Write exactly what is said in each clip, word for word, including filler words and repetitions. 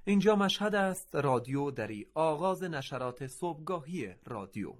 اینجا مشهد است، رادیو دری، آغاز نشرات صبحگاهی رادیو.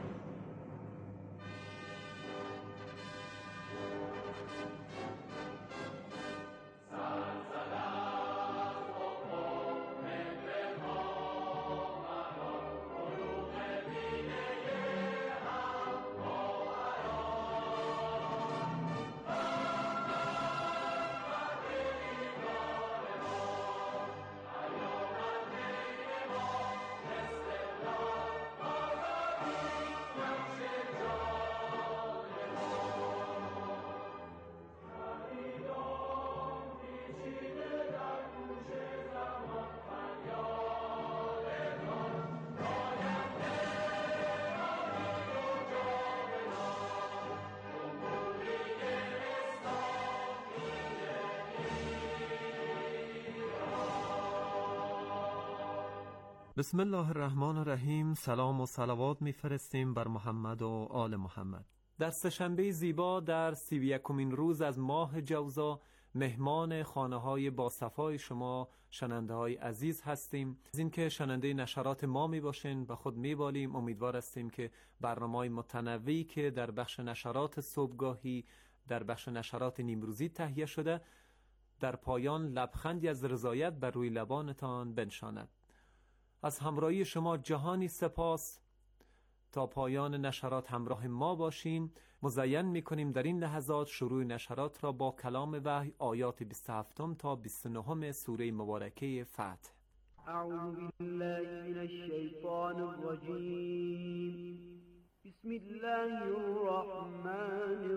بسم الله الرحمن الرحیم. سلام و صلوات میفرستیم بر محمد و آل محمد. در سه‌شنبه زیبا در سی و یکمین روز از ماه جوزا مهمان خانه های با صفای شما شننده های عزیز هستیم. از اینکه شننده نشرات ما می باشین و خود می بالیم، امیدوار هستیم که برنامه‌های متنوعی که در بخش نشرات صبحگاهی، در بخش نشرات نیمروزی تهیه شده، در پایان لبخندی از رضایت بر روی لبانتان بنشاند. از همراهی شما جهانی سپاس. تا پایان نشرات همراه ما باشین. مزین میکنیم در این لحظات شروع نشرات را با کلام وحی، آیات بیست و هفت تا بیست و نه سوره مبارکه فتح. اعوذ بالله من الشیطان الرجیم. بسم الله الرحمن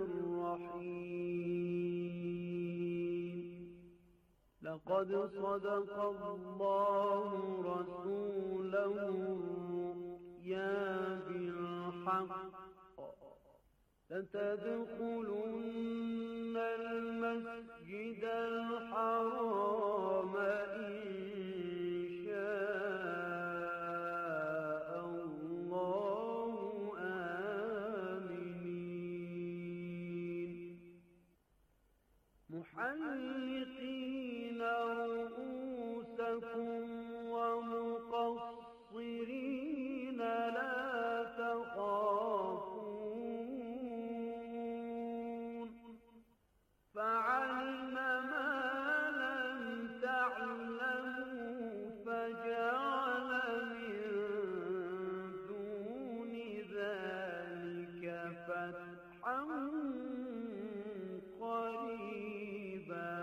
الرحیم. لقد صدق الله رسوله الرؤيا بالحق لتدخلن المسجد الحرام إن شاء الله آمنين محلقين رؤوسكم ومقصرين لا تخافون فعلم ما لم تعلموا فجعل من دون ذلك فتحا قريبا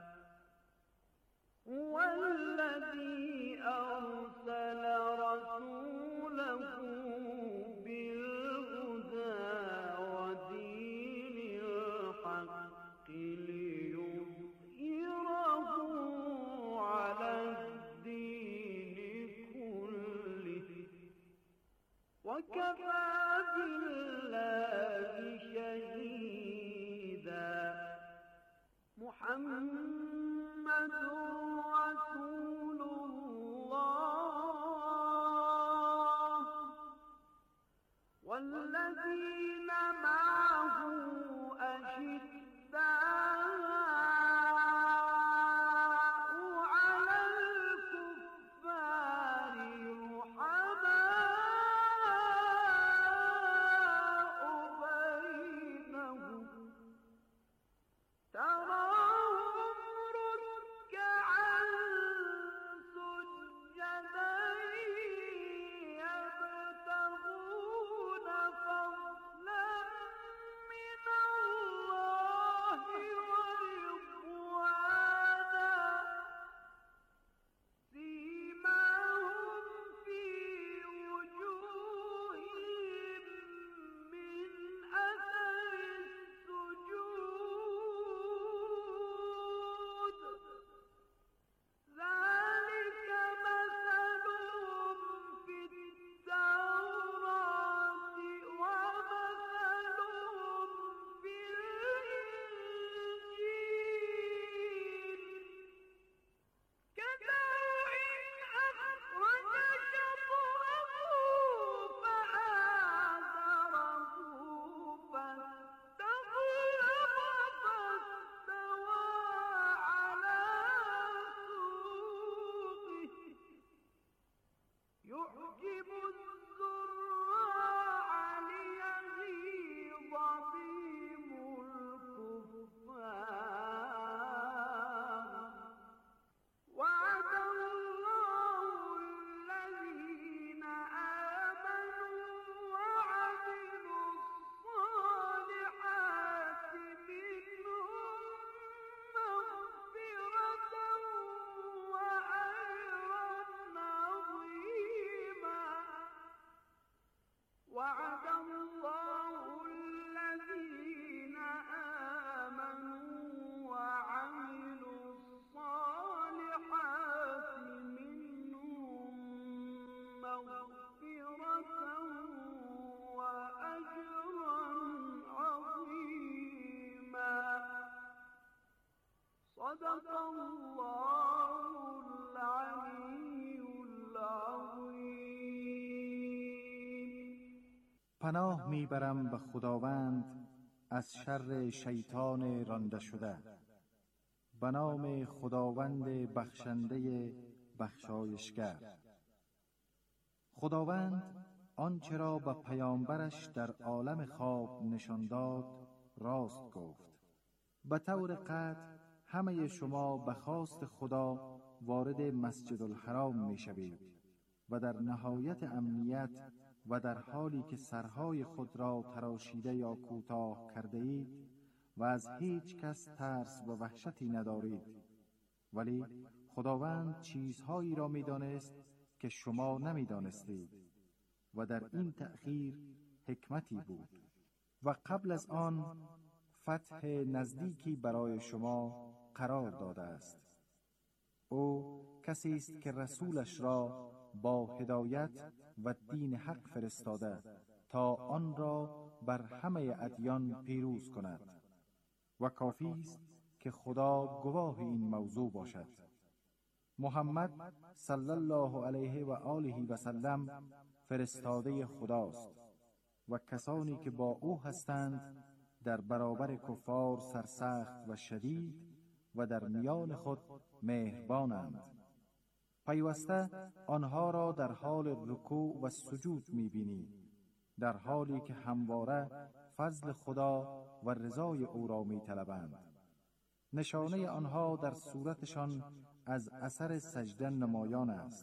هو الذي أرسل رسوله بالهدى ودين الحق ليظهره على الدين كله وكفى بالله شهيدا. محمد رسول الله والذين معه أشداء على الكفار رحماء بينهم تراهم ركعا سجدا يبتغون فضلا مغفرة وأجرا عظيما. صدق الله العلي العظیم. پناه میبرم به خداوند از شر شیطان رانده شده. به نام خداوند بخشنده بخشایشگر. خداوند آنچه را به پیامبرش در عالم خواب نشان داد راست گفت. به طور قطع همه شما به خواست خدا وارد مسجد الحرام می شوید و در نهایت امنیت و در حالی که سرهای خود را تراشیده یا کوتاه کرده اید و از هیچ کس ترس و وحشتی ندارید. ولی خداوند چیزهایی را می دانست که شما نمی دانستید و در این تأخیر حکمتی بود. و قبل از آن فتح نزدیکی برای شما قرار داده است. او کسی است که رسولش را با هدایت و دین حق فرستاده تا آن را بر همه ادیان پیروز کند و کافی است که خدا گواه این موضوع باشد. محمد صلی الله علیه و آله و سلم فرستاده خداست و کسانی که با او هستند در برابر کفار سرسخت و شدید و در میان خود مهربانند. پیوسته آنها را در حال رکوع و سجود می‌بینی، در حالی که همواره فضل خدا و رضای او را می‌طلبند. نشانه آنها در صورتشان از اثر سجده نمایان است.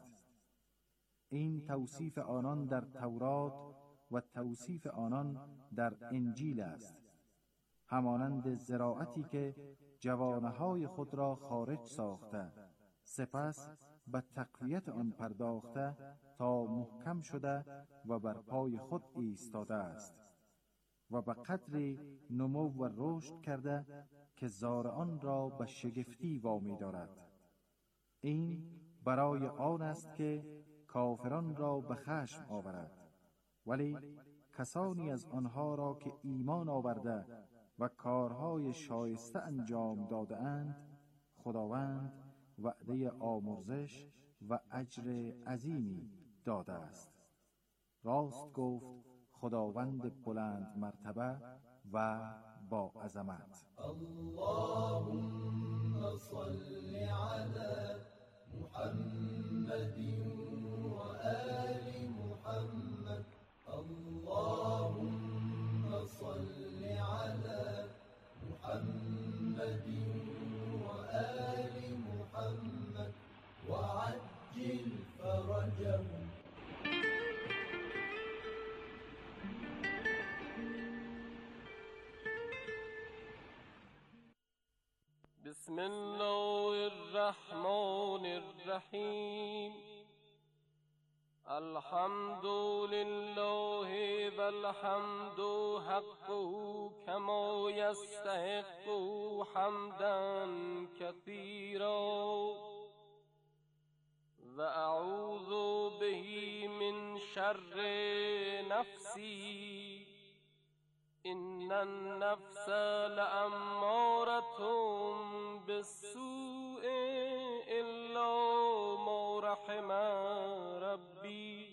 این توصیف آنان در تورات و توصیف آنان در انجیل است. همانند زراعتی که جوانه‌های خود را خارج ساخته سپس به تقویت آن پرداخته تا محکم شده و بر پای خود ایستاده است و به قدری نمو و رشد کرده که زار آن را به شگفتی وامی دارد. این برای آن است که کافران را به خشم آورد، ولی کسانی از آنها را که ایمان آورده و کارهای شایسته انجام داده اند خداوند وعده آمرزش و اجر عظیمی داده است. راست گفت خداوند بلند مرتبه و با عظمت. اللهم صل علی محمد و آل محمد. اللهم صل علی محمد و آل محمد و عجل فرجهم. بسم الله الرحمن الرحیم. الحمد لله والحمد حق كما يستحق حمدا كثيرا وأعوذ به من شر نفسي إن النفس لأمارة بالسوء إلا ما رحم ربي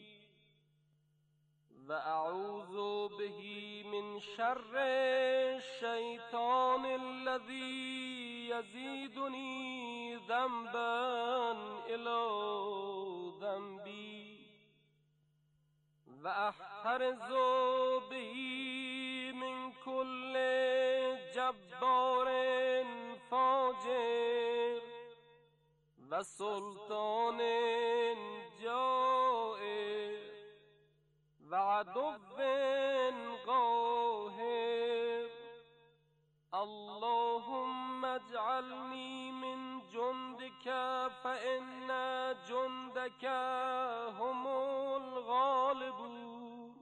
وأعوذ به من شر الشيطان الذي يزيدني ذنبا إلى ذنبي وأحرز به من كل جبار فاجر وسلطان جائر وعدو قاهر. اللهم اجعلني من جندك فإن جندك هم الغالبون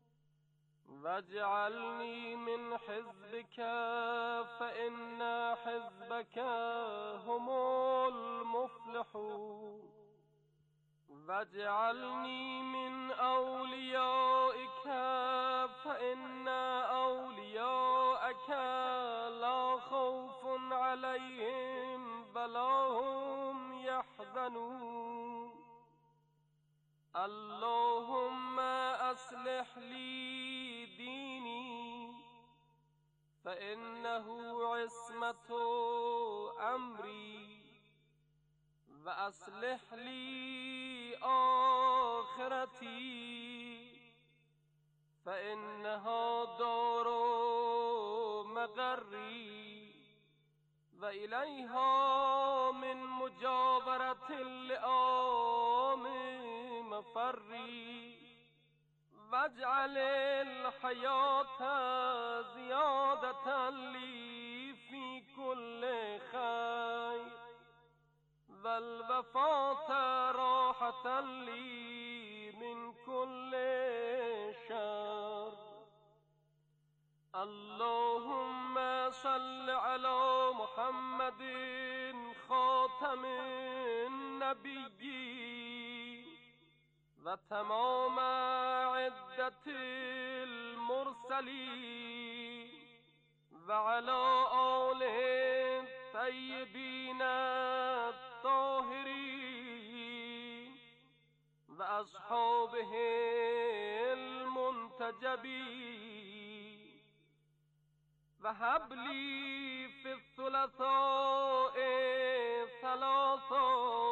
واجعلني من حزبك فإن حزبك هم المفلحون واجعلني من أوليائك فإن أولياءك لا خوف عليهم ولا هم يحزنون اللهم أصلح لي ديني فإنه عصمة أمري وأصلح لي آخرتي فإنها دار مقري وإليها من مجاورة اللئام مفري واجعل الحياة زيادة لي في كل خير والوفاة راحة لي من كل شر اللهم صل على محمد خاتم النبيين وتمام عدة المرسلين وعلى آله الطيبين الطاهرين وأصحابه المنتجبين وهب لي في الثلاثاء ثلاثا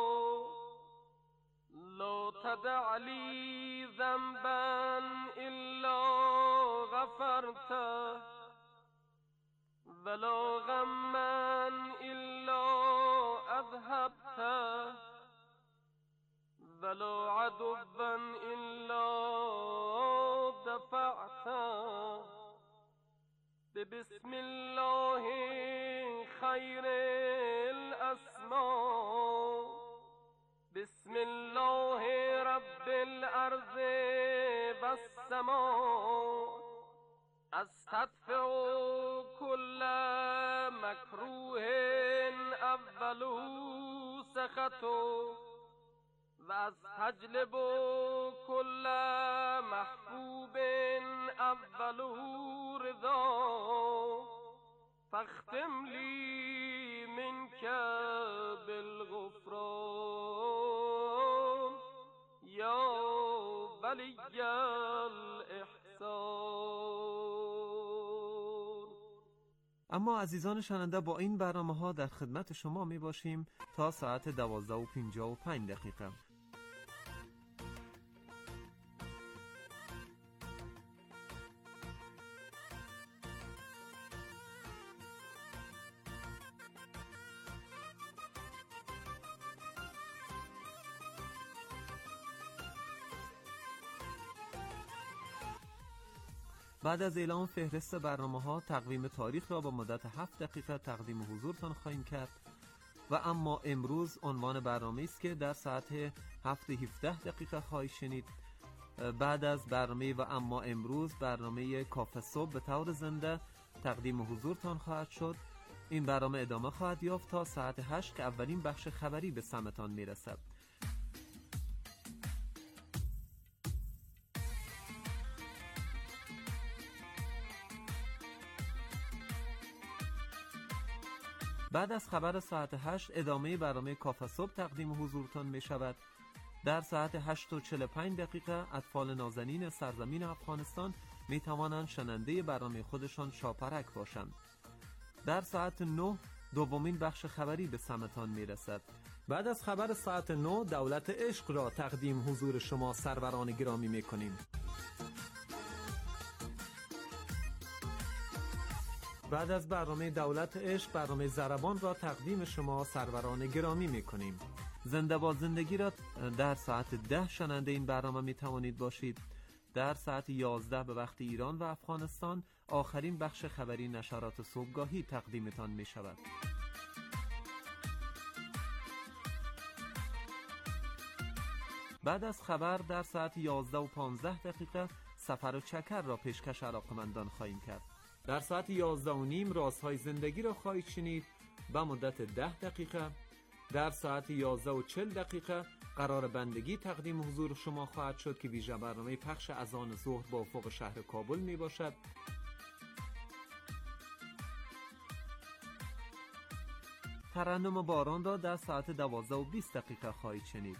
لا تدع لي ذنبا إلا غفرته ولا غما إلا أذهبته ولا عدوا إلا دفعته بسم الله خير الأسماء بسم الله رب الأرض والسماء أستدفع كل مكروه أول سخطه وأستجلب كل محبوب أول رضا فاختم لي منك بالغفران يا ولي الإحسان. اما عزیزان شنونده با این برنامه ها در خدمت شما می باشیم تا ساعت دوازده و پنجاه و پنج دقیقه. بعد از اعلام فهرست برنامه‌ها تقویم تاریخ را با مدت هفت دقیقه تقدیم حضورتان خواهیم کرد و اما امروز عنوان برنامه است که در ساعت هفت و هفده دقیقه خواهید شنید. بعد از برنامه و اما امروز برنامه کافه صبح به طور زنده تقدیم حضورتان خواهد شد. این برنامه ادامه خواهد یافت تا ساعت هشت که اولین بخش خبری به سمتان میرسد. بعد از خبر ساعت هشت ادامه برنامه کافه صبح تقدیم حضورتان می شود. در ساعت هشت و چهل و پنج دقیقه اطفال نازنین سرزمین افغانستان می توانند شننده برنامه خودشان شاپرک باشند. در ساعت نه دومین بخش خبری به سمتان می رسد. بعد از خبر ساعت نه دولت عشق را تقدیم حضور شما سروران گرامی می کنیم. بعد از برنامه دولت عشق برنامه ضربان را تقدیم شما سروران گرامی می کنیم. زنده با زندگی را در ساعت ده شننده این برنامه می توانید باشید. در ساعت یازده به وقت ایران و افغانستان آخرین بخش خبری نشرات صبحگاهی تقدیمتان می شود. بعد از خبر در ساعت یازده و پانزده دقیقه سفر و چکر را پیشکش علاقمندان خواهیم کرد. در ساعت یازده و نیم رازهای زندگی را خواهید شنید به مدت ده دقیقه. در ساعت یازده و چهل دقیقه قرار بندگی تقدیم حضور شما خواهد شد که ویژه برنامه پخش اذان ظهر با افق شهر کابل می باشد. ترنم باران را در ساعت دوازده و بیست دقیقه خواهید شنید.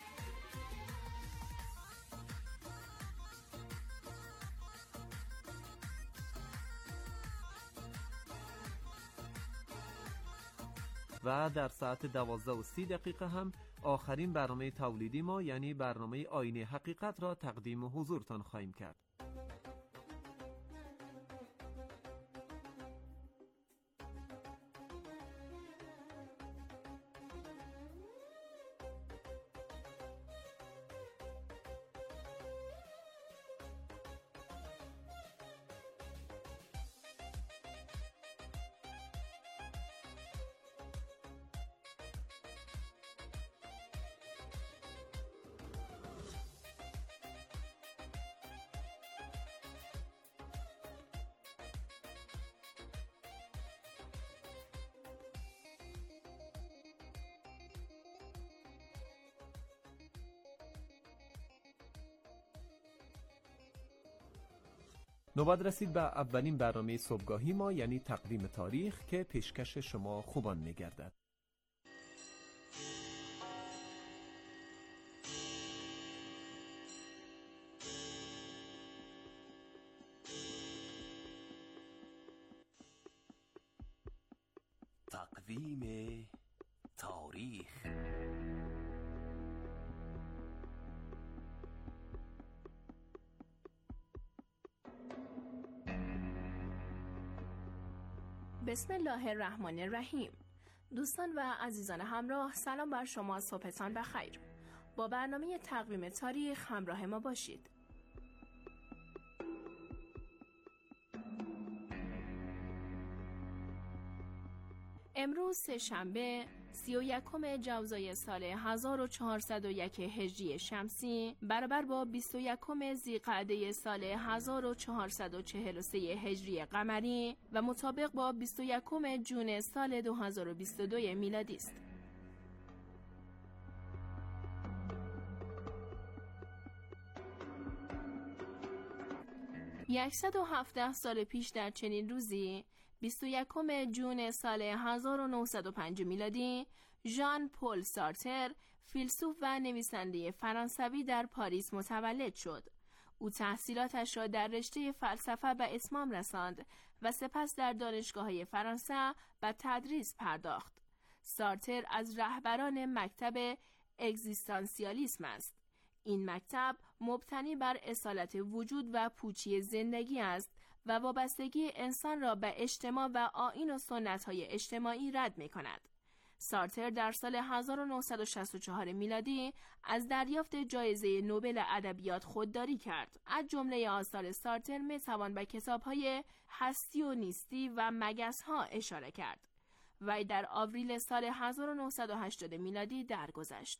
و در ساعت دوازده و سی دقیقه هم آخرین برنامه تولیدی ما یعنی برنامه آینه حقیقت را تقدیم حضورتان خواهیم کرد. نوبت رسید به اولین برنامه صبحگاهی ما یعنی تقویم تاریخ که پیشکش شما خوبان می‌گردد. تقویم تاریخ. بسم الله الرحمن الرحیم. دوستان و عزیزان همراه، سلام بر شما، صبحتان بخیر. با برنامه تقویم تاریخ همراه ما باشید. امروز سه‌شنبه سی و یکم جوزای سال هزار و چهارصد و یک هجری شمسی برابر با بیست و یکم ذی‌قعده سال هزار و چهارصد و چهل و سه هجری قمری و مطابق با بیست و یکم جون سال دو هزار و بیست و دو میلادی است. صد و هفده سال پیش در چنین روزی بیست و یکم جون سال هزار و نهصد و پنج میلادی ژان پل سارتر، فیلسوف و نویسنده فرانسوی در پاریس متولد شد. او تحصیلاتش را در رشته فلسفه به اتمام رساند و سپس در دانشگاه‌های فرانسه به تدریس پرداخت. سارتر از رهبران مکتب اگزیستانسیالیسم است. این مکتب مبتنی بر اصالت وجود و پوچی زندگی است و وابستگی انسان را به اجتماع و آیین و سنت‌های اجتماعی رد می‌کند. سارتر در سال هزار و نهصد و شصت و چهار میلادی از دریافت جایزه نوبل ادبیات خودداری کرد. از جمله آثار سارتر می‌توان به کتاب‌های هستی و نیستی و مگس‌ها اشاره کرد. وی در آوریل سال هزار و نهصد و هشتاد میلادی درگذشت.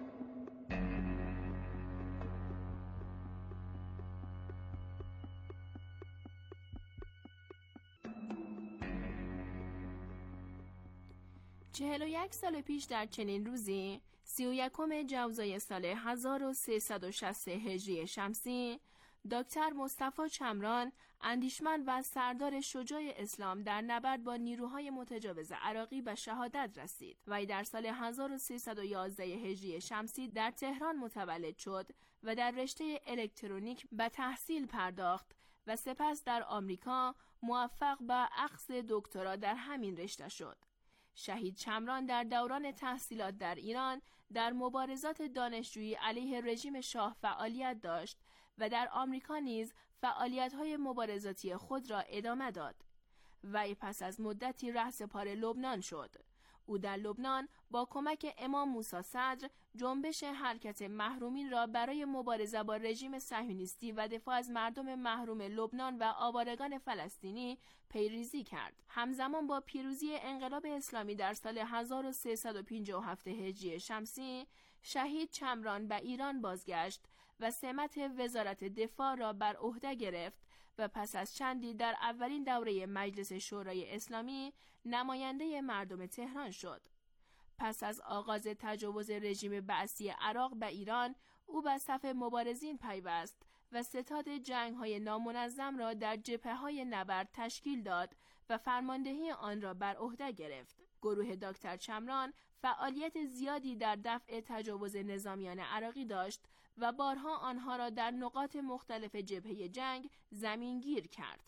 چهل و یک سال پیش در چنین روزی سی و یکم جوزای سال هزار و سیصد و شصت هجری شمسی دکتر مصطفی چمران، اندیشمند و سردار شجاع اسلام در نبرد با نیروهای متجاوز عراقی به شهادت رسید. وی در سال هزار و سیصد و یازده هجری شمسی در تهران متولد شد و در رشته الکترونیک به تحصیل پرداخت و سپس در آمریکا موفق به اخذ دکترا در همین رشته شد. شهید چمران در دوران تحصیلات در ایران در مبارزات دانشجویی علیه رژیم شاه فعالیت داشت و در آمریکا نیز فعالیت‌های مبارزاتی خود را ادامه داد. وی پس از مدتی رهسپار لبنان شد. او در لبنان با کمک امام موسی صدر جنبش حرکت محرومین را برای مبارزه با رژیم صهیونیستی و دفاع از مردم محروم لبنان و آوارگان فلسطینی پیریزی کرد. همزمان با پیروزی انقلاب اسلامی در سال هزار و سیصد و پنجاه و هفت هجری شمسی شهید چمران به ایران بازگشت و سمت وزارت دفاع را بر عهده گرفت و پس از چندی در اولین دوره مجلس شورای اسلامی نماینده مردم تهران شد. پس از آغاز تجاوز رژیم بعثی عراق به ایران، او به صف مبارزین پیوست و ستاد جنگ‌های نامنظم را در جبهه‌های نبرد تشکیل داد و فرماندهی آن را بر عهده گرفت. گروه دکتر چمران فعالیت زیادی در دفع تجاوز نظامیان عراقی داشت و بارها آنها را در نقاط مختلف جبهه جنگ زمینگیر کرد.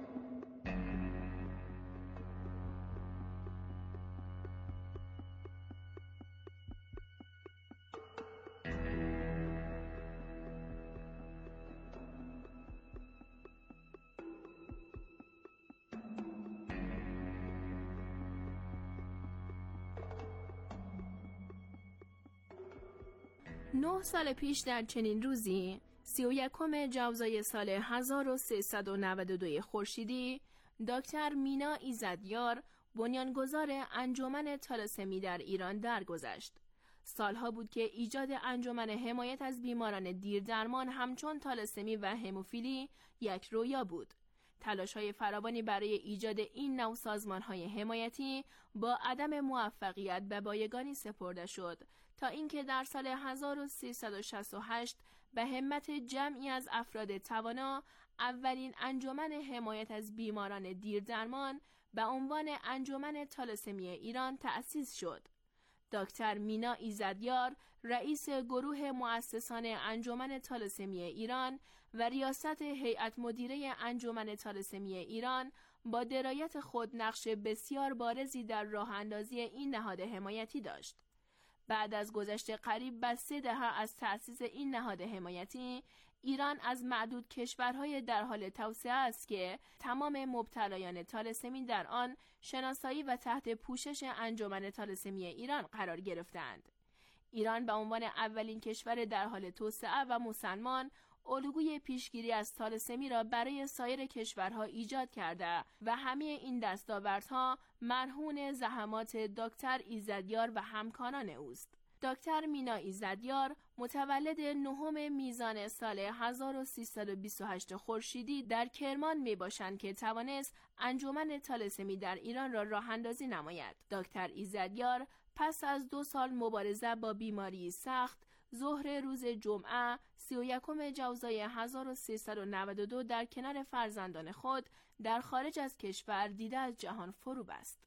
نه سال پیش در چنین روزی، سی و یکم جوزای سال هزار و سیصد و نود و دو خورشیدی، دکتر مینا ایزدیار، بنیانگذار انجمن تالاسمی در ایران درگذشت. سالها بود که ایجاد انجمن حمایت از بیماران دیردرمان همچون تالاسمی و هموفیلی یک رویا بود. تلاش‌های فراوانی برای ایجاد این نوع سازمان‌های حمایتی با عدم موفقیت به بایگانی سپرده شد تا اینکه در سال هزار و سیصد و شصت و هشت به همت جمعی از افراد توانا اولین انجمن حمایت از بیماران دیردرمان به عنوان انجمن تالاسمی ایران تأسیس شد. دکتر مینا ایزدیار، رئیس گروه مؤسسان انجمن تالاسمی ایران و ریاست هیئت مدیره انجمن تالاسمی ایران، با درایت خود نقش بسیار بارزی در راه اندازی این نهاد حمایتی داشت. بعد از گذشت قریب به سه دهه از تأسیس این نهاد حمایتی، ایران از معدود کشورهای در حال توسعه است که تمام مبتلایان تالاسمی در آن شناسایی و تحت پوشش انجمن تالاسمی ایران قرار گرفتند. ایران به عنوان اولین کشور در حال توسعه و مسلمان، الگوی پیشگیری از تالاسمی را برای سایر کشورها ایجاد کرده و همه این دستاوردها مرهون زحمات دکتر ایزدیار و همکاران اوست. دکتر مینا ایزدیار متولد نهم میزان سال هزار و سیصد و بیست و هشت خورشیدی در کرمان می باشند که توانست انجمن تالاسمی در ایران را راه اندازی نماید. دکتر ایزدیار پس از دو سال مبارزه با بیماری سخت، ظهر روز جمعه سی و یکم جوزای هزار و سیصد و نود و دو در کنار فرزندان خود در خارج از کشور دیده از جهان فرو بست.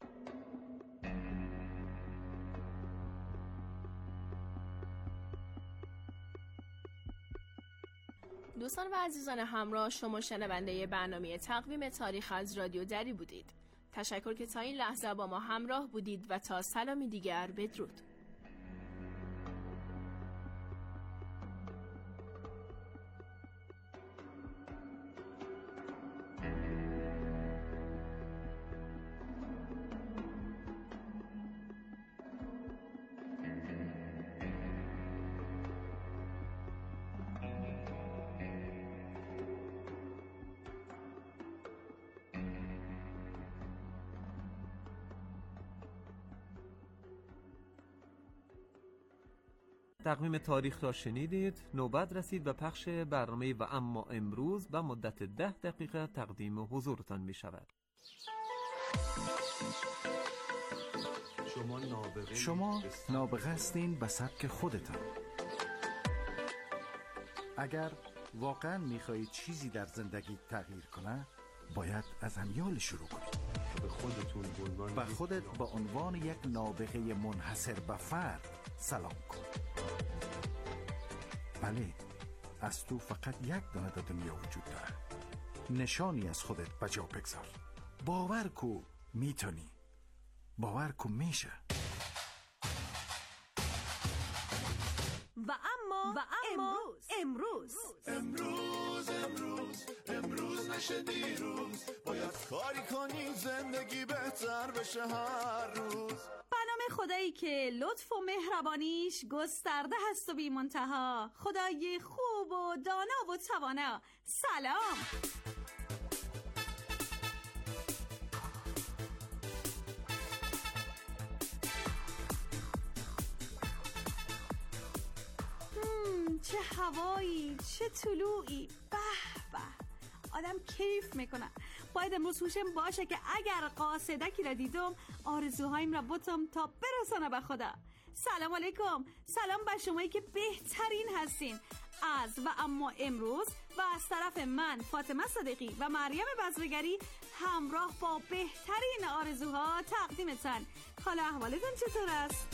دوستان و عزیزان همراه، شما شنونده برنامه تقویم تاریخ از رادیو دری بودید. تشکر که تا این لحظه با ما همراه بودید و تا سلامی دیگر بدرود. تقویم تاریخ را شنیدید. نوبت رسید به پخش برنامه و اما امروز به مدت ده دقیقه تقدیم حضورتان می شود. شما نابغه شما نابغه هستین به سبک خودتان. اگر واقعا میخواهید چیزی در زندگی تغییر کنه، باید از امیال شروع کنید. به خودتون به خودت با عنوان یک نابغه منحصر به فرد سلام کن. بله، از تو فقط یک دانه در دنیا وجود داره. نشانی از خودت بجا بگذار. باور کو میتونی. باور کو میشه. و اما و اما امروز امروز امروز امروز نشه دیروز، باید کاری کنی زندگی بهتر بشه هر روز. به نام خدایی که لطف و مهربانیش گسترده هست و بی منتها، خدای خوب و دانا و توانا، سلام. چه هوایی، چه طلوعی، به به. آدم کیف میکنه. باید امروز هوشم باشه که اگر قاصدکی را دیدم آرزوهایم را بتم تا برسانه به خدا. سلام علیکم، سلام به شمایی که بهترین هستین. از و اما امروز و از طرف من فاطمه صدیقی و مریم بزرگری همراه با بهترین آرزوها تقدیمتان. حالا احوالتون چطور است؟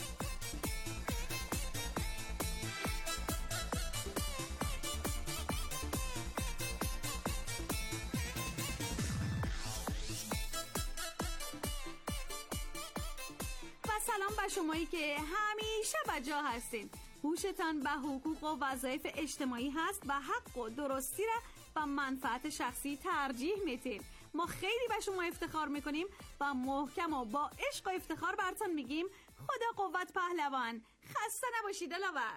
و سلام به شمایی که همیشه بجا هستین. هوشتان به حقوق و وظایف اجتماعی هست و حق و درستی را و منفعت شخصی ترجیح میتین. ما خیلی به شما افتخار میکنیم و محکم و با عشق و افتخار براتون میگیم خدا قوت پهلوان. خسته نباشید دلاور.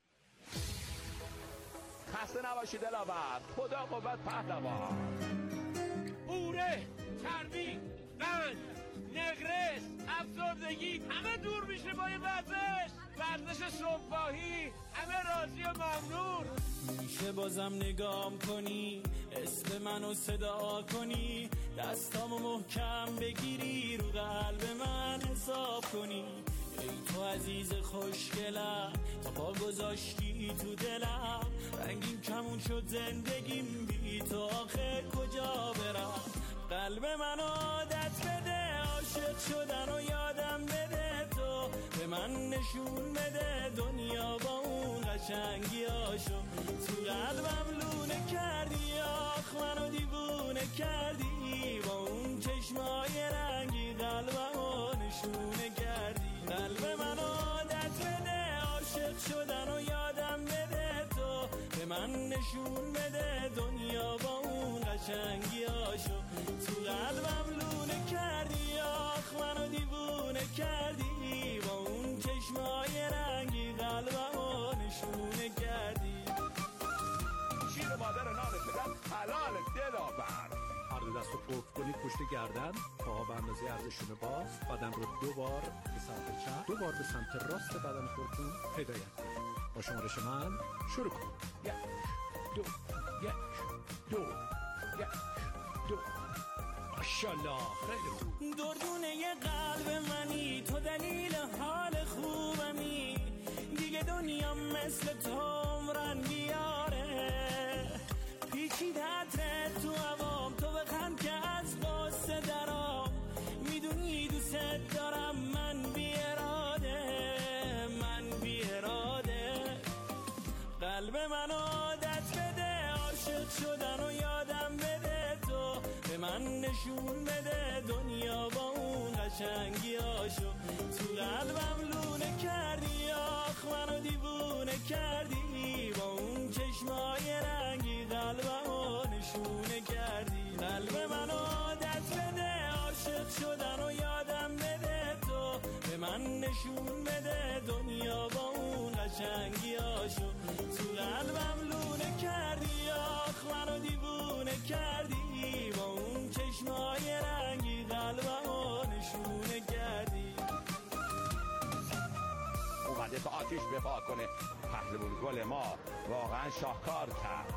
خسته نباشید دلاور. خدا قوت پهلوان. اوره، چربی، قند، نقرس، افسردگی همه دور میشه با این ورزش. ورزش صبحگاهی همه راضی و ممنون. میشه بازم نگام کنی، اسم منو صدا کنی، دستامو محکم بگیری، رو قلب من حساب کنی. ای تو عزیز خوشگلم، تا پا گذاشتی تو دلم، رنگیم کمون شد زندگیم، بی تو آخه کجا برم. قلب من عادت بده، عاشق شدن و یادم بده، تو به من نشون بده دنیا با اون قشنگی هاشو. تو قلبم لونه کردی، آخ منو دیوونه کردی، با اون چشمای رنگی قلبمو نشونه کردی. قلب من عادت بده، عاشق شدن و یادم بده، تو به من نشون بده دنیا با اون قشنگی هاشو. تو قلبم لونه کردی، آخ منو دیوونه کردی، با اون چشمای رنگی قلبمو نشونه کردی. شیر مادر نان پدر حلال دلاور. هر دو دست رو قفل کنید پشت گردن، پاها به اندازه عرضشون باز، بدن رو دو بار به سمت چپ، دو بار به سمت راست بدن خودتون هدایت کنید. با شمارش من شروع کنید. یک دو یک دو یک دو. ماشاءالله خیلی خوب. دردونه ی قلب منی، تو دلیل حال خوبمی، دیگه دنیا مثل تو عمرن بیاره. پیچیده عطرت تو هوام، تو بخند که از قصه درام، میدونی دوست دارم من بی اراده، من بی اراده. قلب من عادت بده، عاشق شدن و یادم بده، تو به من نشون بده دنیا با اون قشنگی هاشو. تو قلبم لونه کردی، آخ منو دیوونه کردی، با اون چشمای رنگی قلبمو نشونه کردی. قلب من عادت بده، عاشق شدن و یادم بده، تو به من نشون بده دنیا با اون قشنگی هاشو. تو قلبم لونه کردی، آخ منو دیوونه کردی، با اون چشمای رنگی قلبمو نشونه کردی. اومده تا آتیش بپا کنه. پهلوان گل ما واقعا شاهکار کرد.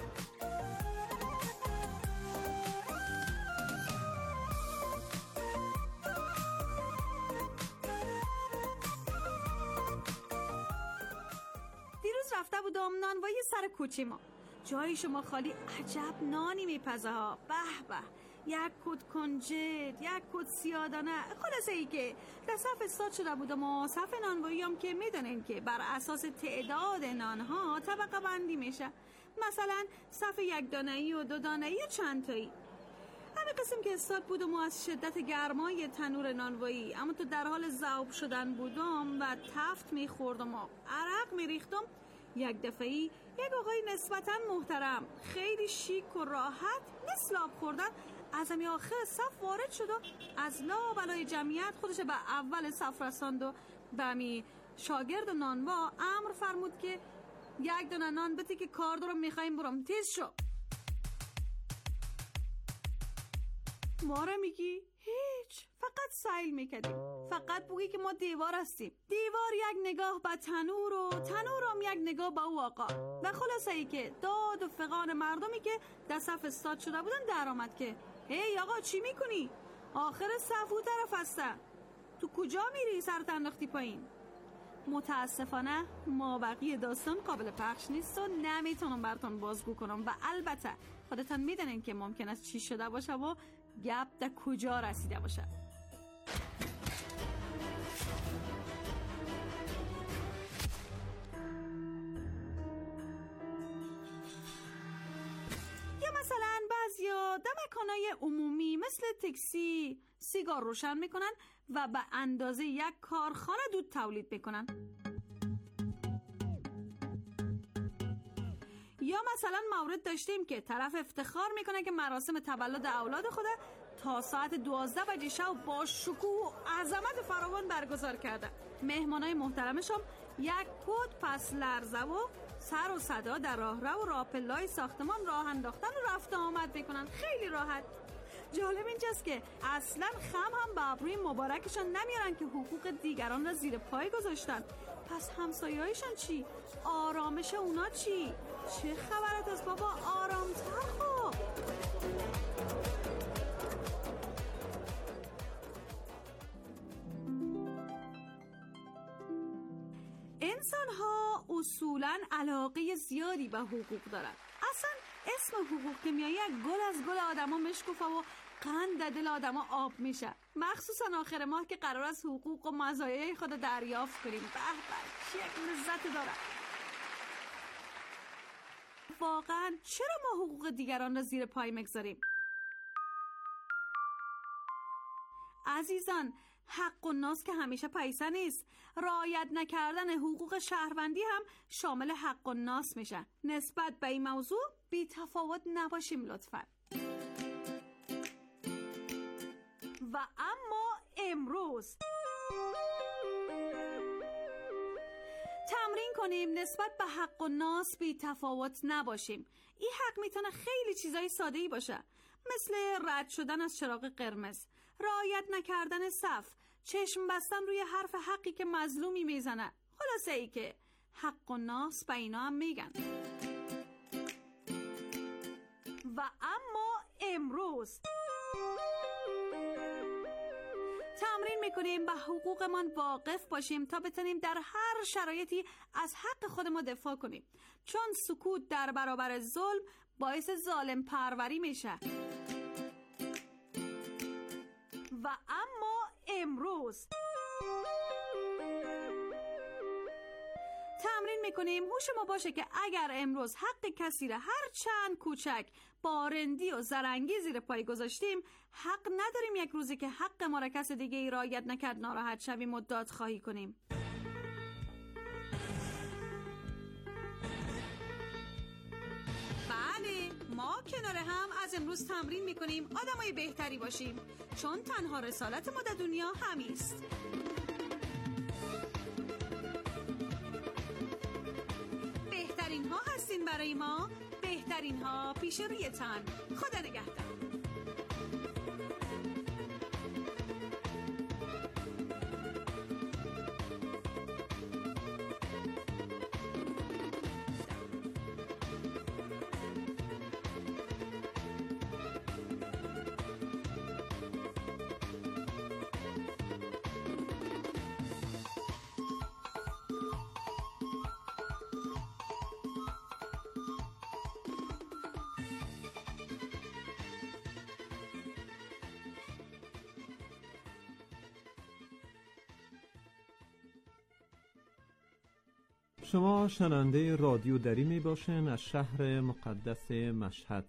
دیروز رفته بودم نانوایی سر کوچی ما، جای شما خالی، عجب نانی میپزه ها. به به، یک کد کنجد، یک کد سیادانه. خلاصه ای که در صف استاد شده بودم و صف نانوایی هم که میدونین که بر اساس تعداد نانها طبقه بندی میشه. مثلا صف یک دانه‌ای و دو دانه‌ای و چند تایی. همین قسم که استاد بودم و از شدت گرمای تنور نانوایی اما تو در حال ذوب شدن بودم و تفت میخوردم و عرق میریختم، یک دفعی یک آقای نسبتاً محترم، خیلی شیک و راحت مثل آب خوردن، از همی آخر صف وارد شد و از لا بلای جمعیت خودش به اول صف رساند و به همی شاگرد نانوا امر فرمود که یک دونه نان بده که کار دارم میخوایم برم، تیز شو. ما را میگی؟ هیچ، فقط فقط سیل میکردیم. فقط بگی که ما دیوار هستیم. دیوار یک نگاه به تنور و تنور هم یک نگاه به او آقا. و خلاصه ای که داد و فغان مردمی که در صف استاد شده بودن در آمد که هی آقا چی میکنی؟ آخر صف او طرف هستن. تو کجا میری سرت انداختی پایین؟ متاسفانه ما بقیه داستان قابل پخش نیست و نمیتونم براتون بازگو کنم و البته خودتان میدونین که ممکن است چی شده باشه و گپ در کجا رسیده باشه. یا مثلا بعضیا در مکانهای عمومی مثل تاکسی سیگار روشن میکنن و به اندازه یک کارخانه دود تولید میکنن. یا مثلا مورد داشتیم که طرف افتخار میکنه که مراسم تولد اولاد خوده تا ساعت دوازده بجه شب با شکوه و عظمت فراوان برگزار کرده. مهمانای محترمش هم یک کد پس لرزه و سر و صدا در راه رو و راپلای ساختمان راه انداختن و رفت آمد میکنن خیلی راحت. جالب اینجاست که اصلا خم هم به ابروی مبارکشان نمیارن که حقوق دیگران را زیر پای گذاشتن. پس همسایه‌هایشان چی؟ آرامش اونا چی؟ چه خبرت است بابا؟ آرامتر خب. انسان ها اصولاً علاقه زیادی به حقوق دارن. اصلا اسم حقوق که میایه گل از گل آدم ها مشکوفه و قند دل آدم ها آب میشه، مخصوصا آخر ماه که قرار است حقوق و مزایای خود دریافت کنیم. به به چه لذت داره. واقعا چرا ما حقوق دیگران را زیر پای میگذاریم؟ عزیزان، حق و ناس که همیشه پیسه نیست. رعایت نکردن حقوق شهروندی هم شامل حق و ناس میشه. نسبت به این موضوع بی تفاوت نباشیم لطفاً. و اما امروز تمرین کنیم نسبت به حق و ناس بی تفاوت نباشیم. این حق میتونه خیلی چیزای ساده‌ای باشه، مثل رد شدن از چراغ قرمز، رعایت نکردن صف، چشم بستن روی حرف حقی که مظلومی میزنه. خلاصه ای که حق و ناس به اینا هم میگن. و اما امروز تمرین میکنیم به حقوقمان واقف باشیم تا بتونیم در هر شرایطی از حق خودمون دفاع کنیم، چون سکوت در برابر ظلم باعث ظالم پروری میشه. و اما امروز تمرین میکنیم هوش ما باشه که اگر امروز حق کسی را هر چند کوچک با رندی و زرنگی زیر پای گذاشتیم، حق نداریم یک روزی که حق ما را کس دیگه ای رعایت نکرد ناراحت شویم و دادخواهی کنیم. بله، ما کنار هم از امروز تمرین میکنیم آدمای بهتری باشیم، چون تنها رسالت ما در دنیا همیست. بهترین ها هستین برای ما، بهترین ها پیش روی تن. خدا نگهدار. شما شنونده رادیو دری می باشین از شهر مقدس مشهد.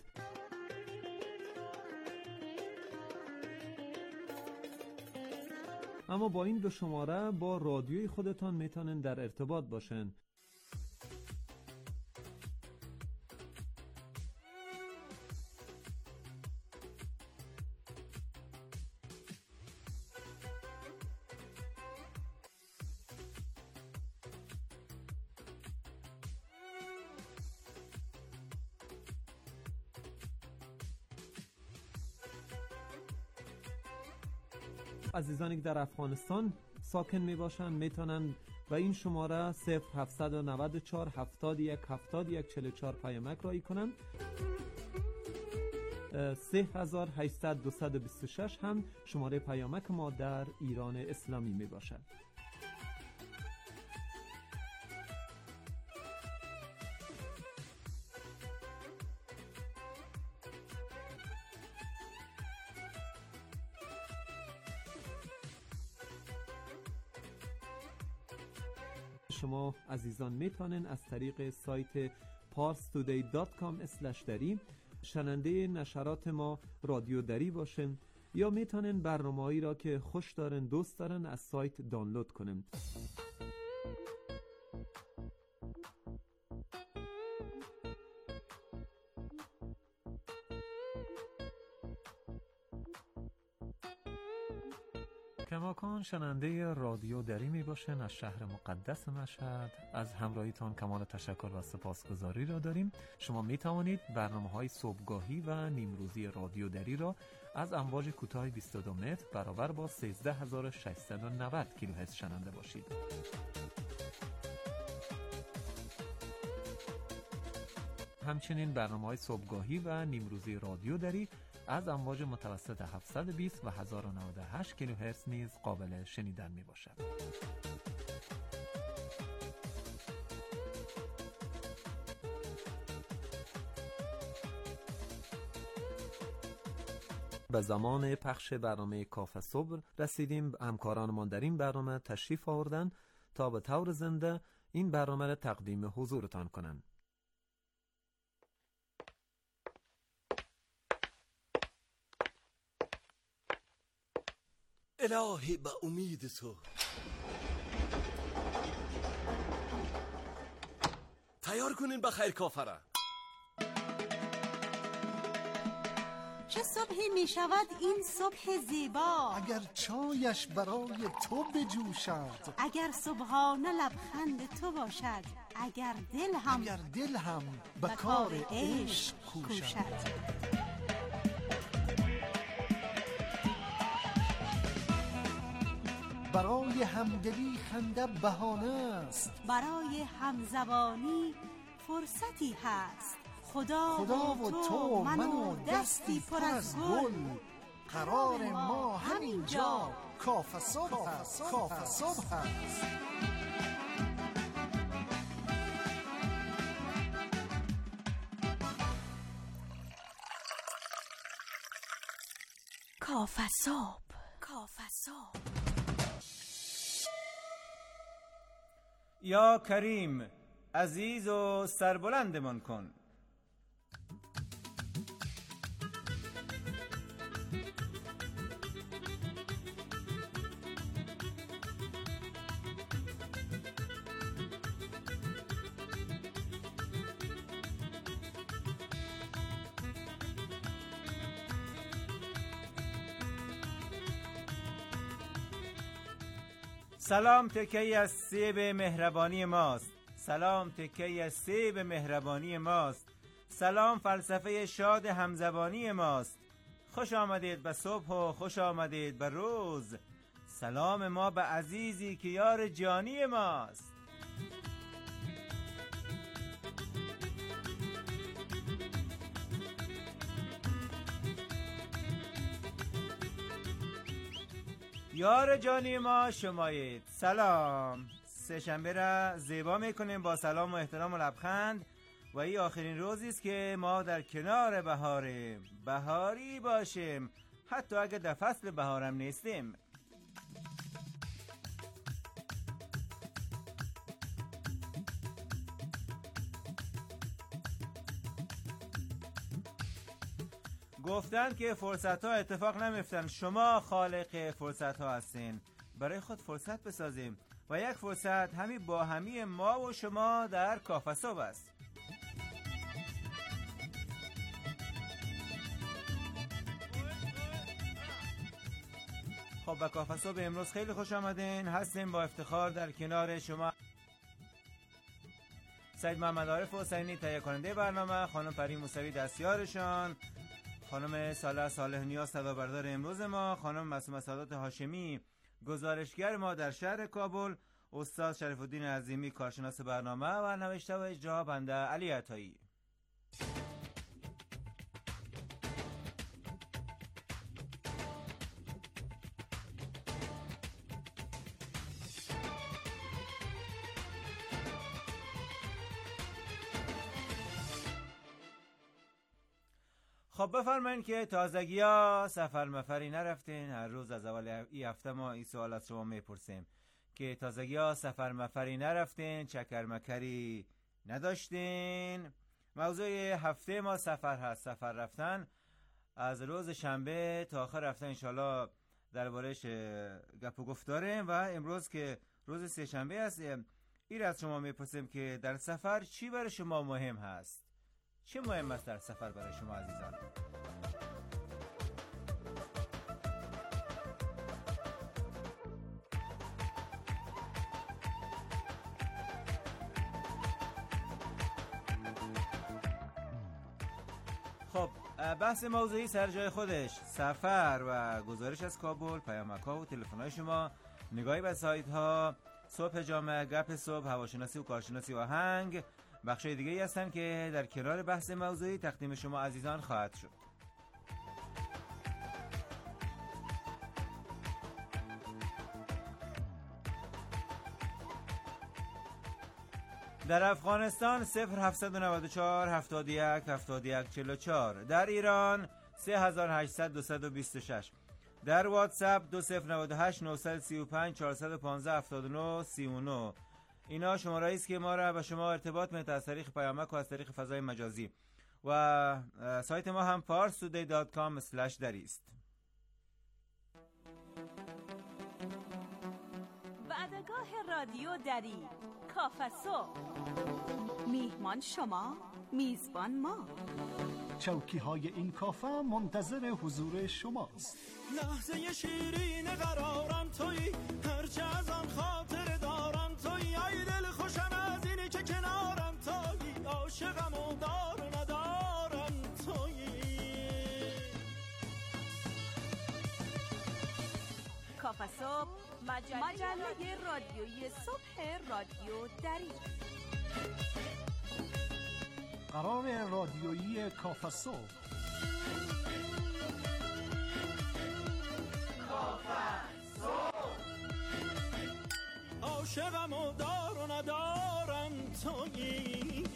اما با این دو شماره با رادیوی خودتان میتونن در ارتباط باشن. عزیزانی که در افغانستان ساکن می باشن میتونن و این شماره صفر هفتصد و نود و چهار هفتاد و یک هفتاد و یک چهل و چهار پیامک رایی کنن. سه هزار و هشتصد دویست و بیست و شش هم شماره پیامک ما در ایران اسلامی می باشد. شما عزیزان میتونن از طریق سایت پارس تودی دات کام اسلش دری شنونده نشرات ما رادیو دری باشن یا میتونن برنامه‌ای را که خوش دارن دوست دارن از سایت دانلود کنن. کماکان شنونده رادیو دری می باشن از شهر مقدس مشهد. از همراهیتان کمال تشکر و سپاسگزاری را داریم. شما می توانید برنامه های صبحگاهی و نیمروزی رادیو دری را از امواج کوتاه بیست و دو متر برابر با سیزده هزار و ششصد و نود کیلوهرتز شنونده باشید. همچنین برنامه های صبحگاهی و نیمروزی رادیو دری از امواج متوسط هفتصد و بیست و هزار و نود و هشت کیلوهرتز نیز قابل شنیدن می باشد. به زمان پخش برنامه کافه صبح رسیدیم. همکارانمان در این برنامه تشریف آوردن تا به طور زنده این برنامه را تقدیم حضورتان کنند. الهی به امید تو تیار کنین بخیر کافره. چه صبحی می شود این صبح زیبا، اگر چایش برای تو بجوشد، اگر صبحانه لبخند تو باشد، اگر دل هم اگر دل هم به کار عشق کوشد. برای همدلی خنده بهانه است، برای همزبانی فرصتی هست. خدا, خدا و تو من و دستی پر از گل، قرار ما همینجا کافه صبح هست. کافه صبح هست. کافه صبح. کافه صبح. یا کریم عزیز و سربلندمان کن. سلام تکی از سیب مهربانی ماست. سلام تکی از سیب مهربانی ماست. سلام فلسفه شاد همزبانی ماست. خوش آمدید به صبح و خوش آمدید به روز. سلام ما به عزیزی که یار جانی ماست. یار جانی ما شمایید. سلام. سه شنبه را زیبا میکنیم با سلام و احترام و لبخند و این آخرین روزی است که ما در کنار بهاریم. بهاری باشیم حتی اگه در فصل بهارم نیستیم. گفتن که فرصت ها اتفاق نمیفتن، شما خالق فرصت ها هستین. برای خود فرصت بسازیم و یک فرصت همین با همی ما و شما در کافه صبح است. خب به کافه صبح امروز خیلی خوش آمدین. هستیم با افتخار در کنار شما. سید محمد عارف حسینی تهیه کننده برنامه، خانم پری موسوی دستیارشان، خانم صالح صالح نیاز صدابردار امروز ما، خانم معصومه سعادت هاشمی گزارشگر ما در شهر کابل، استاد شریف الدین عظیمی کارشناس برنامه و نوشته و اجرا بنده علی عطایی. خب بفرمایید که تازگی ها سفر مفری نرفتین؟ هر روز از اول این هفته ما این سوال از شما میپرسیم که تازگی ها سفر مفری نرفتین؟ چکر مکری نداشتین؟ موضوع هفته ما سفر هست، سفر رفتن. از روز شنبه تا آخر هفته انشالله درباره‌اش گپ و گفت داریم و امروز که روز سه شنبه است این از شما میپرسیم که در سفر چی برای شما مهم هست؟ چه مهم است در سفر برای شما عزیزان؟ خب بحث موضوعی سر جای خودش، سفر و گزارش از کابل، پیامک‌ها و تلفن‌های شما، نگاهی به سایت‌ها، صبح جامعه، گپ صبح، هواشناسی و کارشناسی و آهنگ بخشای دیگه ای هستن که در کنار بحث موضوعی تقدیم شما عزیزان خواهد شد. در افغانستان صفر هفتصد و نود و چهار هفتاد و یک هفتاد و یک چهل و چهار، در ایران سه هزار و هشتصد دویست و بیست و شش، در واتساپ دو صفر نود و هشت نهصد و سی و پنج چهارصد و پانزده هفتاد و نه سی و نه. اینا شماره است که ما را به شما ارتباط میده از طریق پیامک و از طریق فضای مجازی و سایت ما هم پارس تودی دات کام اسلش دری است. وعدگاه رادیو دری، کافه صبح. میهمان شما، میزبان ما. چوکی های این کافه منتظر حضور شماست. لحظه شیرین قرارم توی، هرچه از آن خاطر دارم توی، ای دل خوشم از اینی که کنارم توی، عاشقم و دار و ندارم توی. کافه صبح، مجله, مجله رادیویی صبح رادیو دری. قرار رادیویی کافه صبح. کافه صبح. عاشقم و دار و ندارم تویی.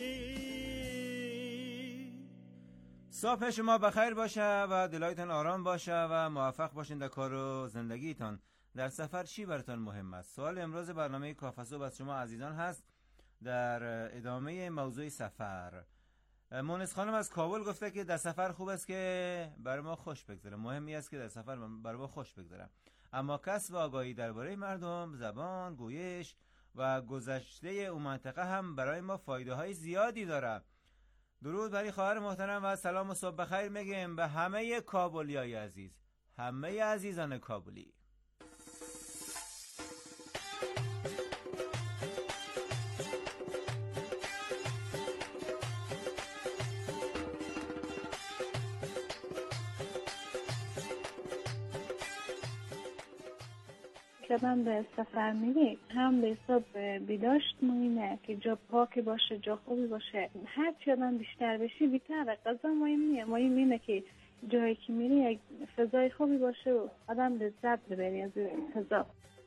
صبح شما بخیر باشه و دلایتان آرام باشه و موفق باشین در کار و زندگیتان. در سفر چی براتون مهم است؟ سوال امروز برنامه کافه صبح از شما عزیزان هست در ادامه موضوع سفر. مونس خانم از کابل گفته که در سفر خوب است که برای ما خوش بگذره، مهمی است که در سفر برای ما خوش بگذره، اما کسب آگاهی درباره مردم، زبان، گویش و گذشته اون منطقه هم برای ما فایده های زیادی داره. درود برای خواهر محترم و سلام و صبح بخیر میگیم به همه کابلیای عزیز، همه عزیزان کابلی. شبم به سفر میری هم به حساب بیداشت مهمه که جا پاکی باشه، جا خوبی باشه. هر چی آدم بیشتر بشی بیتره. غذا مهم نیه، مهم اینه که جایی که میری یک فضای خوبی باشه و آدم لذت ببری از فضا.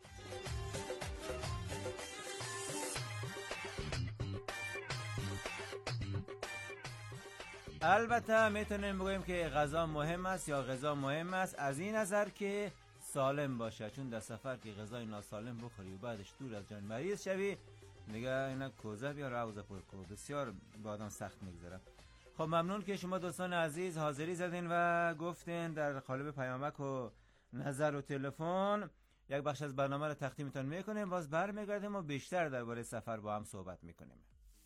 البته میتونیم بگوییم که غذا مهم است یا غذا مهم است از این نظر که سالم باشه، چون در سفر که غذای ناسالم بخوری و بعدش دور از جان مریض شوی دیگه اینا کوزه بیار عوض پر کو، بسیار با آدم سخت میگذره. خب ممنون که شما دوستان عزیز حاضری زدین و گفتین در قالب پیامک و نظر و تلفن. یک بخش از برنامه رو تقدیمتون میکنیم، باز برمیگردیم و بیشتر درباره سفر با هم صحبت میکنیم.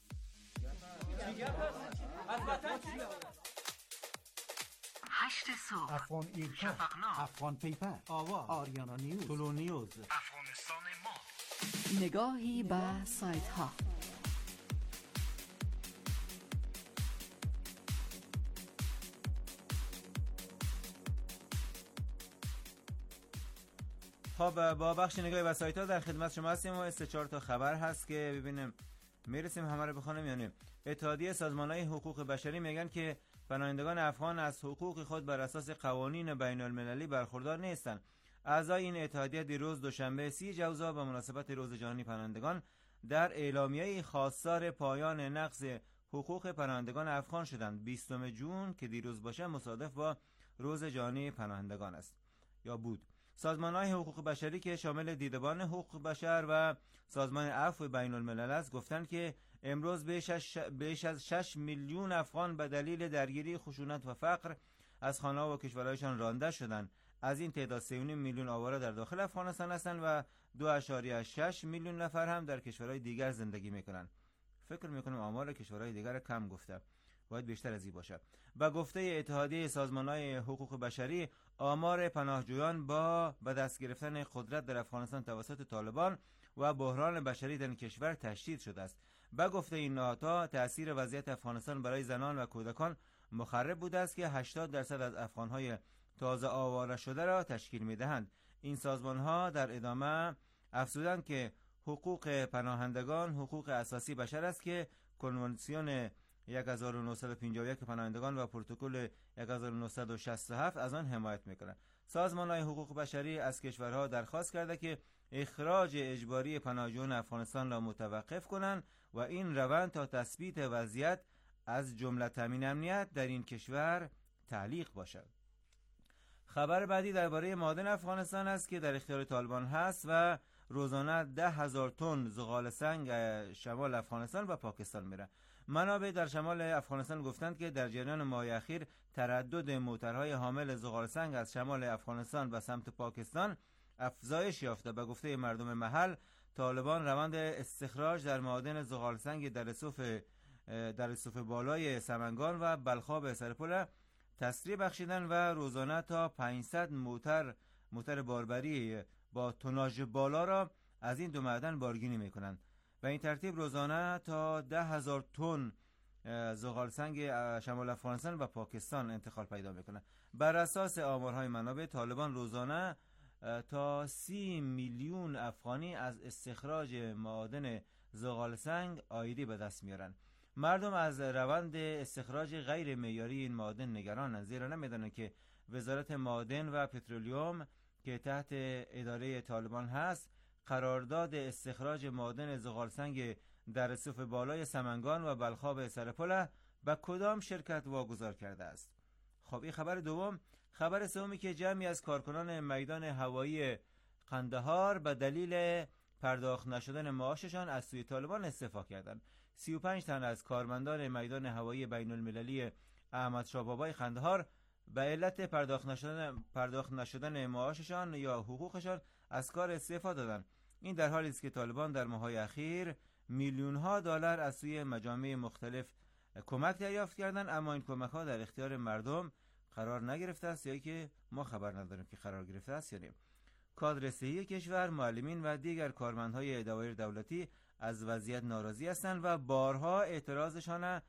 هشت صبح، افغان ایرکا، افغان پیپر، آوا، آریانا نیوز، طلو نیوز، افغانستان ما. نگاهی به سایت ها. خب با بخش نگاه وسایط ها در خدمت شما هستیم و سه چهار تا خبر هست که ببینیم میرسیم همه رو بخونیم یا نه. اتحادیه سازمان‌های حقوق بشری میگن که پناهندگان افغان از حقوق خود بر اساس قوانین بین المللی برخوردار نیستند. اعضای این اتحادیه دیروز دوشنبه سی جوزا به مناسبت روز جهانی پناهندگان در اعلامیه خواستار پایان نقض حقوق پناهندگان افغان شدند. بیستم ژوئن که دیروز باشه مصادف با روز جهانی پناهندگان است یا بود. سازمان‌های حقوق بشری که شامل دیدبان حقوق بشر و سازمان عفو بین الملل است گفتند که امروز بیش از, ش... بیش از شش میلیون افغان به دلیل درگیری، خشونت و فقر از خانه‌ها و کشورهایشان رانده شدند. از این تعداد سه و نیم میلیون آواره در داخل افغانستان هستند و دو اشاریه شش میلیون نفر هم در کشورهای دیگر زندگی میکنند. فکر میکنم آمار کشورهای دیگر کم گفته، باید بیشتر از این باشه. با گفته اتحادیه سازمان‌های حقوق بشری، آمار پناهجویان با به دست گرفتن قدرت در افغانستان توسط طالبان و بحران بشری در کشور تشدید شده است. با گفته این نهادها، تأثیر وضعیت افغانستان برای زنان و کودکان مخرب بوده است که هشتاد درصد از افغان‌های تازه آواره شده را تشکیل می‌دهند. این سازمان‌ها در ادامه افزودند که حقوق پناهندگان حقوق اساسی بشر است که کنوانسیون هزار و نهصد و پنجاه و یک پناهندگان و پروتکل هزار و نهصد و شصت و هفت از آن حمایت می‌کنند. سازمان‌های حقوق بشری از کشورها درخواست کرده که اخراج اجباری پناهجویان افغانستان را متوقف کنند و این روند تا تثبیت وضعیت از جمله تامین امنیت در این کشور تعلیق باشد. خبر بعدی درباره معادن افغانستان است که در اختیار طالبان هست و روزانه ده هزار تن زغال سنگ شمال افغانستان و پاکستان میره. منابع در شمال افغانستان گفتند که در جریان ماه اخیر تردد موترهای حامل زغال سنگ از شمال افغانستان به سمت پاکستان افزایش یافته. به گفته مردم محل، طالبان روند استخراج در معادن زغال سنگ در رسوف در رسوف بالای سمنگان و بلخاب سرپل تسریع بخشیدن و روزانه تا پانصد موتر موتر باربری با توناژ بالا را از این دو معدن بارگیری میکنند. و این ترتیب روزانه تا ده هزار تن زغال سنگ شمال افغانستان و پاکستان انتقال پیدا میکنه. بر اساس آمارهای منابع، طالبان روزانه تا سی میلیون افغانی از استخراج معادن زغال سنگ عایدی به دست میارن. مردم از روند استخراج غیر معیاری این معادن نگرانند، زیرا نمیدونن که وزارت معادن و پترولیوم که تحت اداره طالبان هست قرارداد استخراج معادن زغال سنگ در رسوف بالای سمنگان و بلخاب سرپل به کدام شرکت واگذار کرده است. خب این خبر دوم. خبر سومی که جمعی از کارکنان میدان هوایی قندهار به دلیل پرداخت نشدن معاششان از سوی طالبان استعفا کردند. سی و پنج تن از کارمندان میدان هوایی بین المللی احمد شاه بابای قندهار به علت پرداخت نشدن پرداخت نشدن معاششان یا حقوقشان از کار استعفا دادند. این در حالی است که طالبان در ماه‌های اخیر میلیون ها دلار از سوی مجامع مختلف کمک دریافت کردند، اما این کمک ها در اختیار مردم قرار نگرفته است یا که ما خبر نداریم که قرار گرفته است یا نه. کادر صحی کشور، معلمین و دیگر کارمندهای دوایر دولتی از وضعیت ناراضی هستند و بارها اعتراضشان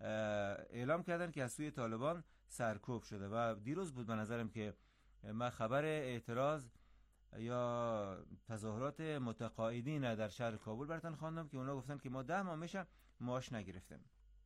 اعلام کردند که از سوی طالبان سرکوب شده و دیروز بود به نظرم که من خبر اعتراض یا تظاهرات متقاعدین در شهر کابل براتون خواندم که اونا گفتن که ما ده ماه میشه معاش نگرفتیم.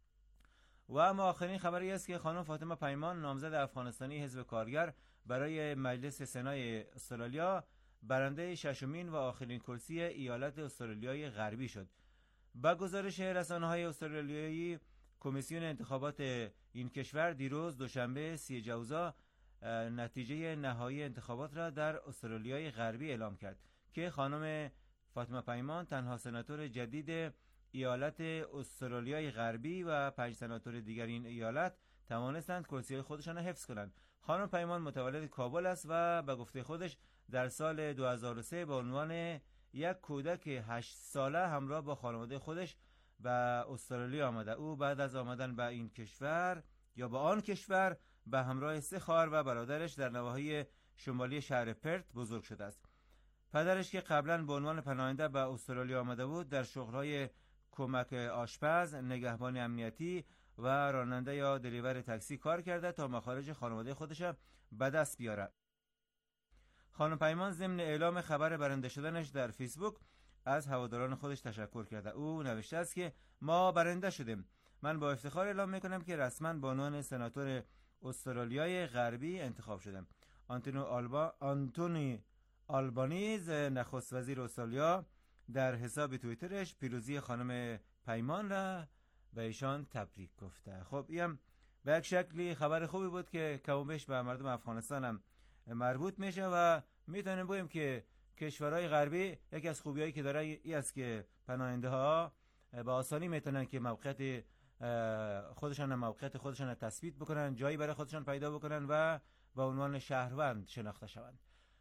و اما آخرین خبری است که خانم فاطمه پیمان، نامزد افغانستانی حزب کارگر برای مجلس سنای استرالیا، برنده ششمین و آخرین کرسی ایالت استرالیای غربی شد. با گزارش رسانه‌های استرالیایی، کمیسیون انتخابات این کشور دیروز دوشنبه سی جوزا نتیجه نهایی انتخابات را در استرالیای غربی اعلام کرد که خانم فاطمه پیمان تنها سناتور جدید ایالت استرالیای غربی و پنج سناتور دیگر این ایالت توانستند کرسی خودشان را حفظ کنند. خانم پیمان متولد کابل است و به گفته خودش در سال دو هزار و سه به عنوان یک کودک هشت ساله همراه با خانواده خودش به استرالیا آمده. او بعد از آمدن به این کشور یا به آن کشور به همراه سه خواهر و برادرش در نواحی شمالی شهر پرت بزرگ شده است. پدرش که قبلا به عنوان پناهنده به استرالیا آمده بود، در شغل‌های کمک آشپز، نگهبان امنیتی و راننده یا دریور تاکسی کار کرده تا مخارج خانواده خودش به دست بیاره. خانم پیمان ضمن اعلام خبر برنده شدنش در فیسبوک از هواداران خودش تشکر کرده. او نوشته است که ما برنده شدیم. من با افتخار اعلام میکنم که رسما به عنوان سناتور استرالیای غربی انتخاب شدم. آنتونی آلبا آنتونی آلبانیز نخست وزیر استرالیا در حساب توییترش پیروزی خانم پیمان را به ایشان تبریک گفته. خب این به یک شکلی خبر خوبی بود که کم و بیش به مردم افغانستان هم مربوط میشه و میتونیم بگیم که کشورهای غربی یکی از خوبیایی که داره ای است که پناهنده ها به آسانی میتونن که موقعیت خودشان موقعیت خودشان تثبیت بکنن، جایی برای خودشان پیدا بکنن و به عنوان شهروند شناخته شوند.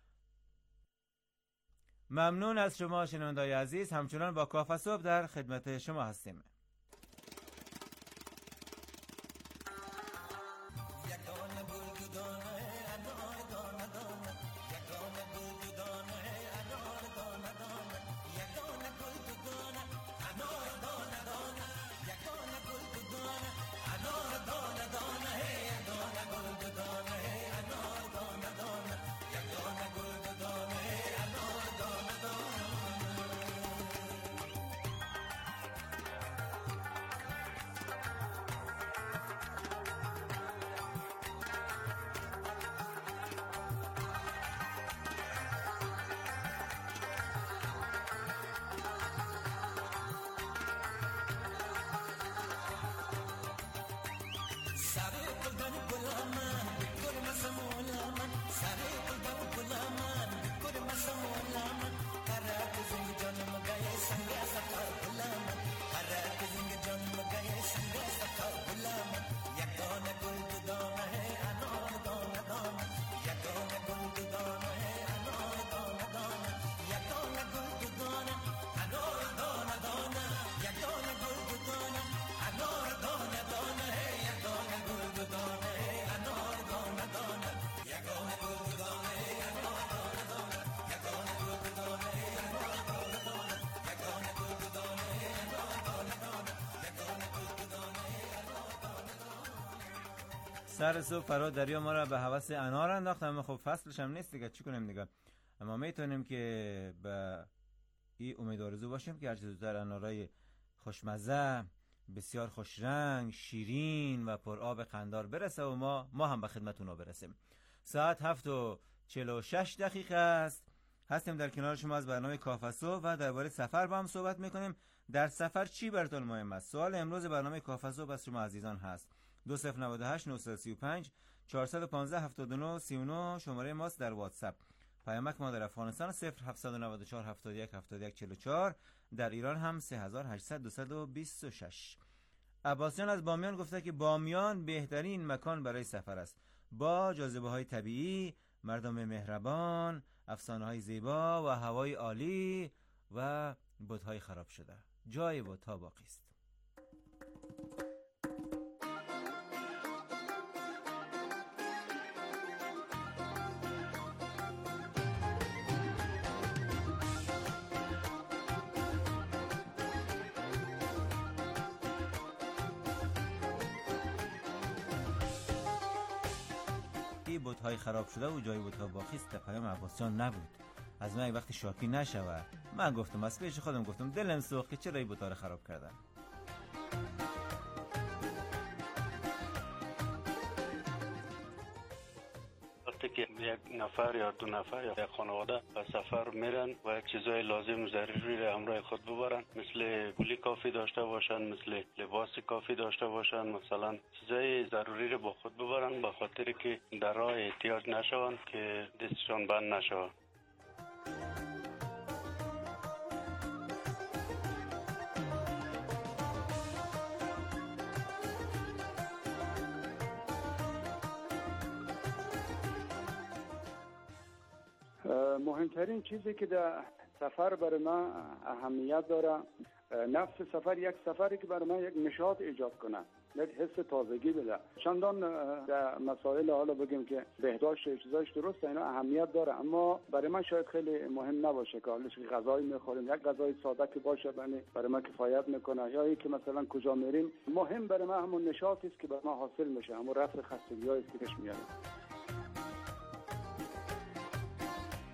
ممنون از شما شنونده‌های عزیز. همچنان با کافه صبح در خدمت شما هستیم. سر صبح فراد دریا ما را به هوس انار انداخت، اما خب فصلش هم نیست دیگه، چی کنیم دیگه. اما میتونیم که به این امید آرزو باشیم که هرچه زودتر انارای خوشمزه، بسیار خوش رنگ، شیرین و پر آب قندار برسه و ما ما هم به خدمت اونا برسیم. ساعت هفت و چهل و شش دقیقه است. هستیم در کنار شما از برنامه کافه صبح و درباره سفر با هم صحبت میکنیم. در سفر چی براتون مهم است؟ سوال امروز برنامه کافه صبح از شما عزیزان هست. دو صفر نود و هشت نهصد و سی و پنج چهارصد و پانزده هفتاد و نه سی و نه شماره ماست در واتساپ. پیامک ما در افغانستان صفر هفتصد و نود و چهار هفتاد و یک هفتاد و یک چهل و چهار، در ایران هم سه هزار و هشتصد دویست و بیست و شش. عباسیان از بامیان گفته که بامیان بهترین مکان برای سفر است، با جاذبه های طبیعی، مردم مهربان، افسانه های زیبا و هوای عالی و بوت‌های خراب شده. جای بوت‌ها باقی است. بوت‌های خراب شده و جای بوت‌ها باقی است. پیام عباسیان نبود، از من وقتی شاکی نشود. من گفتم از پیش خودم گفتم دلم سوخت که چرا این بوت‌ها رو خراب کردن. وقتی که یک نفر یا دو نفر یا یک خانواده به سفر میرن و یک چیزای لازم و ضروری را همراه خود ببرن، مثل پولی کافی داشته باشن، مثل لباس کافی داشته باشن، مثلا چیزای ضروری را با خود ببرن، به خاطر که در راه احتیاج نشون که دستشان بند نشون. مهمترین چیزی که در سفر برای من اهمیت داره، نفس سفر یک سفری که برای من یک نشاط ایجاد کنه، یک حس تازگی بده. چندان در مسائل حالا بگیم که بهداشت چیزایش درسته، اینا اهمیت داره، اما برای من شاید خیلی مهم نباشه که حالا چه غذایی میخوریم، یک غذای ساده که باشه برای من کفایت میکنه، یا اینکه مثلا کجا میریم. مهم برای من همون نشاطی است که برای من حاصل میشه، همون رفع خستگی‌هایی که پیش میاد.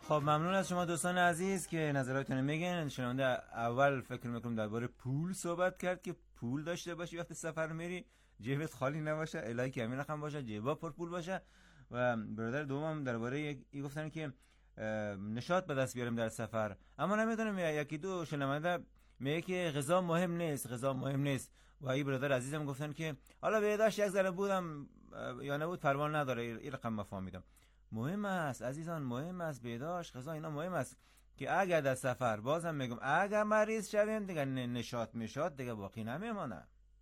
خب ممنون از شما دوستان عزیز که نظراتتون میگن. شنونده اول فکر میکنم درباره پول صحبت کرد که پول داشته باشی وقتی سفر میری، جیبت خالی نباشه، الهی که همین رقم باشه، جیبا پر پول باشه. و برادر دومم درباره ای گفتن که نشاط به دست بیاریم در سفر. اما نمیدونم یکی دو شنونده میگه که غذا مهم نیست، غذا مهم نیست. و ای برادر عزیزم گفتن که حالا بهداشت یک ذره بودم یا نبود پروا نداره، این رقم مفهومیدم. مهم است عزیزان، مهم است بهداشت، غذا اینا مهم است که اگر در سفر، بازم میگم اگر مریض شویم دیگه نشاط میشاد دیگه باقی نمیمونه.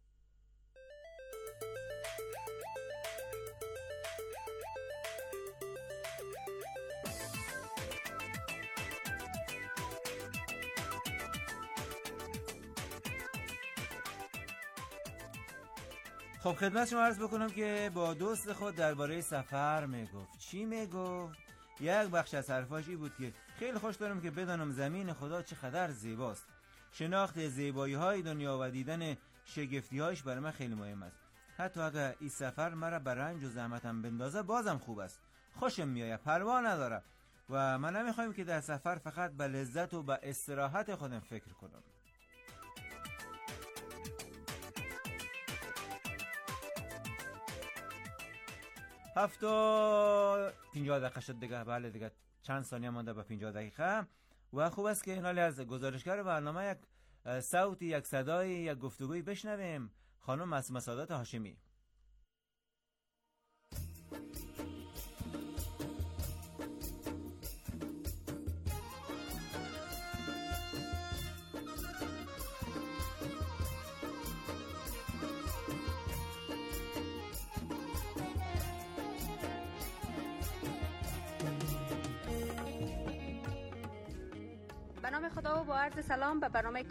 خب خدمت شما عرض بکنم که با دوست خود درباره سفر میگفت. چی میگفت؟ یک بخش از حرفاش این بود که خیلی خوش دارم که بدانم زمین خدا چقدر زیباست. شناخت زیبایی های دنیا و دیدن شگفتی هایش برای من خیلی مهم است. حتی اگر این سفر مرا بر رنج و زحمتم بندازه بازم خوب است. خوشم میآید، پروا نداره. و من نمیخوایم که در سفر فقط به لذت و به استراحت خودم فکر کنم. هفتا پینجاه دقیقه شد دیگه. بله دیگه چند ثانیه مانده به پینجاه دقیقه. و خوب است که اینالی از گزارشگر برنامه یک صوتی، یک صدای، یک گفتگوی بشنویم. خانم معصومه سعادت هاشمی. به نام خدا و با عرض سلام به برنامه